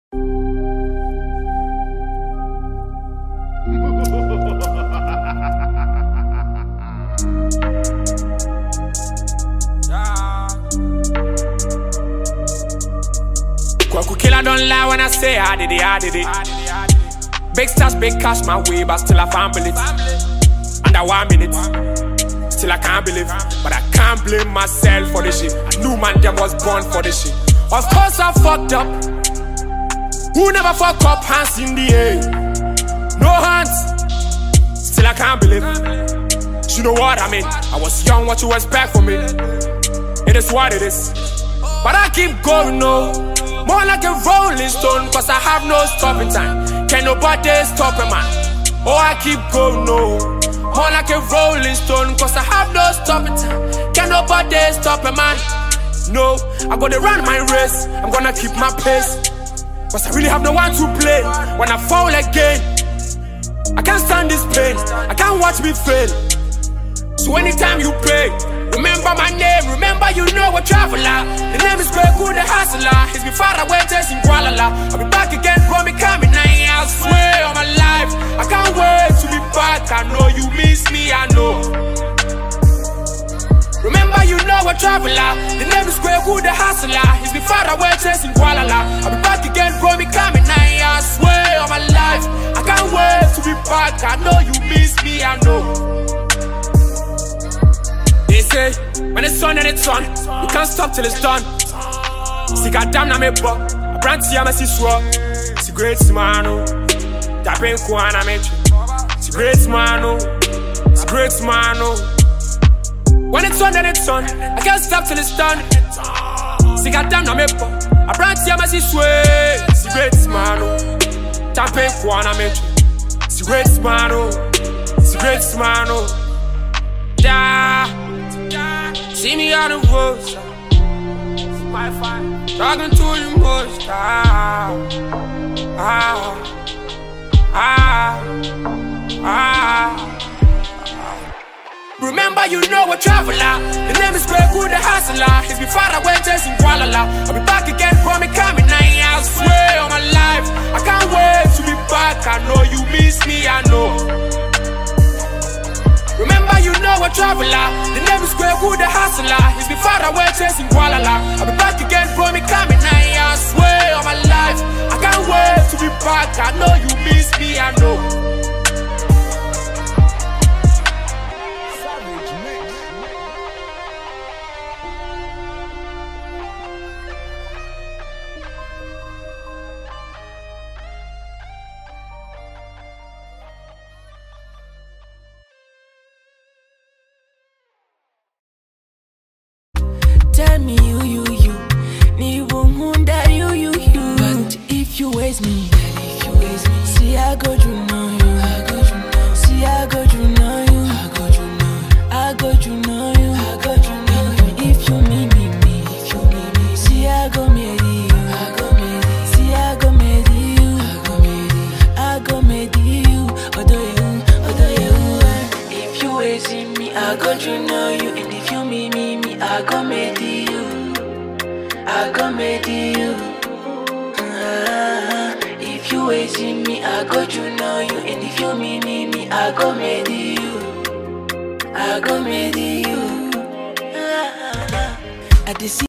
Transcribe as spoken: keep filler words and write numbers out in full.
Kwaku killer don't lie when I say I did it, I did it. Big stars, big cash my way, but still I can't believe. Under one minute, still I can't believe. But I can't blame myself for this shit. I knew man them was born for this shit. Of course I fucked up. Who never fuck up? Hands in the air. No hands. Still I can't believe. You know what I mean? I was young, what you expect from me? It is what it is. But I keep going, no. More like a rolling stone, cause I have no stopping time. Can nobody stop a man? Oh, I keep going, no. More like a rolling stone, cause I have no stopping time. Can nobody stop a man? No, I gotta run my race. I'm gonna keep my pace, cause I really have no one to play. When I fall again, I can't stand this pain. I can't watch me fail. So anytime you pray, remember my name, remember you know a traveler. The name is Kwaku the Hustler. He's been far away chasing Kuala. I'll be back again, bro, me coming now. I swear on my life, I can't wait to be back. I know you miss me, I know. Remember you know a traveler. The name is Kwaku the Hustler. He's been far away chasing Kuala. I'll be back again, bro, me coming now. I swear on my life, I can't wait to be back. I know you miss me, I know. They say, when it's on and it's on, you can't stop till it's done. See, goddamn, na me bo. I brand see, I'm a siswa. See, great man, oh. Tapping Kuana, me. See, great man, oh. See, great man, oh. When it's on and it's on, I can't stop till it's done. See, goddamn, na me bo. I brand see, I'm a siswa. See, great man, oh. Tapping Kuana, me. See, great man, oh. See, great man, oh. Yeah. See me on the road, my fire, talking to the most. Ah, ah, ah, ah. Remember, you know a traveler. The name is Kwaku the Hustler. He's been far away chasing Kuala. I'll be back again, bro, me coming now. I swear on my life, I can't wait to be back. I know you miss me, I know. Remember you know a traveler. The name is Kwaku the Hustler. He's been far away chasing Kuala. I'll be back again, bro, me coming now. I swear on my life, I can't wait to be back. I know you miss me, I know. Tell me you, you, you. Ni won't you, you, you. But if you waste me, if you waste me, see I go to know you. I go to know. See I go to know you. I go to know. I go to know you. I go to know you. If you meet me, me, if you meet me, see I go marry you. I go marry. See I go marry you. I go marry. I go marry you. Although you, although you, if you waste me, I go to know you. And if you meet me, me, I go marry you. I go marry you. Uh, if you waiting me, I go to know you. And if you meet me, me, I go marry you. I go marry you. Uh, I